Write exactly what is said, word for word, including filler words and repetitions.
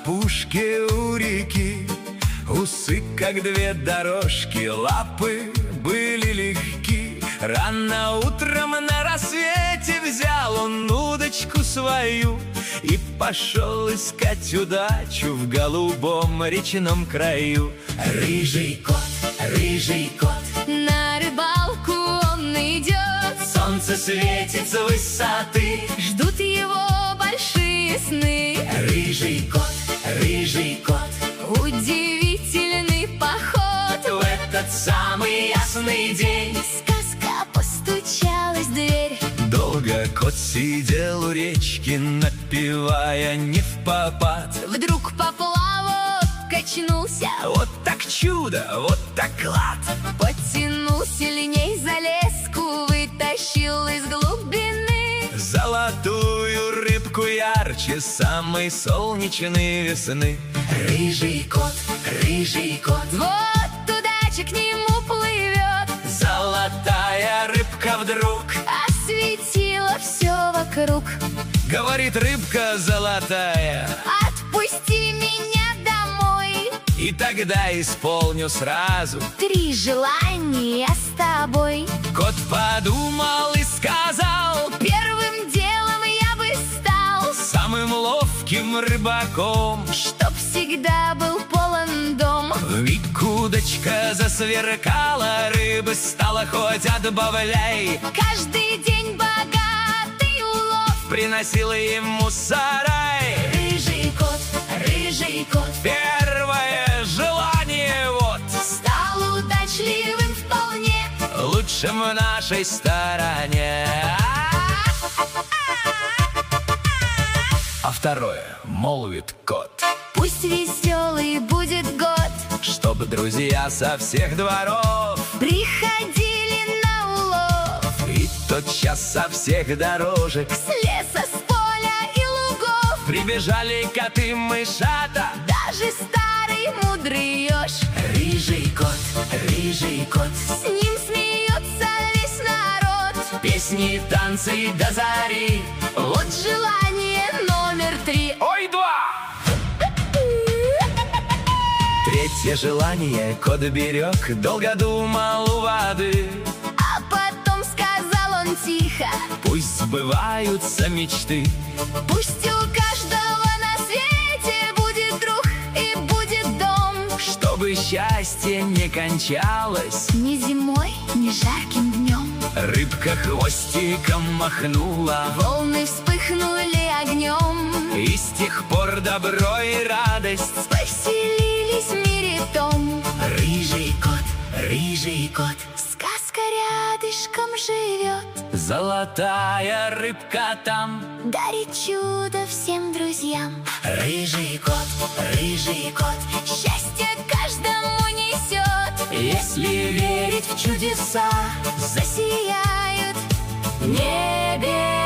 опушке у реки, усы, как две дорожки, лапы были легки. Рано утром на рассвете взял он удочку свою и пошел искать удачу в голубом речном краю. Рыжий кот, рыжий кот, на рыбалку он идет. Солнце светит с высоты, Ждут его большие сны. Рыжий кот, рыжий кот, Удивительный поход. в этот самый ясный день Сказка постучалась в дверь. долго кот сидел у речки, напевая невпопад. Вдруг поплавок качнулся, Вот так чудо, вот так клад. потянул сильней за леску, вытащил из глубины Золотую рыбку ярче самой солнечной весны. Рыжий кот, рыжий кот, Вот удача к нему плывет. золотая рыбка вдруг Осветила все вокруг. говорит рыбка золотая: Отпусти меня домой. и тогда исполню сразу. Три желания с тобой. Кот подумал и сказал: Первым делом я бы стал, самым ловким рыбаком. чтоб всегда был полон дом. Вмиг удочка засверкала, рыбы стало хоть отбавляй. Каждый день богатый улов. Приносила ему сарай. Рыжий кот, рыжий кот, Первое желание вот, стал удачливым вполне. лучшим в нашей стороне. А второе молвит кот: Пусть веселый будет год. чтобы друзья со всех дворов Приходили на улов. и тотчас со всех дорожек С леса, с поля и лугов. прибежали коты-мышата. Даже старый мудрый еж. Рыжий кот, рыжий кот, С ним смеется весь народ. песни, танцы до зари. Вот желание номер три. Ой, два! Третье желание кот берег, долго думал у воды. А потом сказал он тихо: Пусть сбываются мечты. Пусть у каждого на свете будет друг и будет дом. Чтобы счастье не кончалось, Ни зимой, ни жарким днем. рыбка хвостиком махнула, Волны вспыхнули огнем. и с тех пор добро и радость. Поселились в мире том. Рыжий кот, рыжий кот, Сказка рядышком живет. золотая рыбка там. Дарит чудо всем друзьям. Рыжий кот, рыжий кот, Счастье каждому несет. если верить в чудеса, Засияют в небе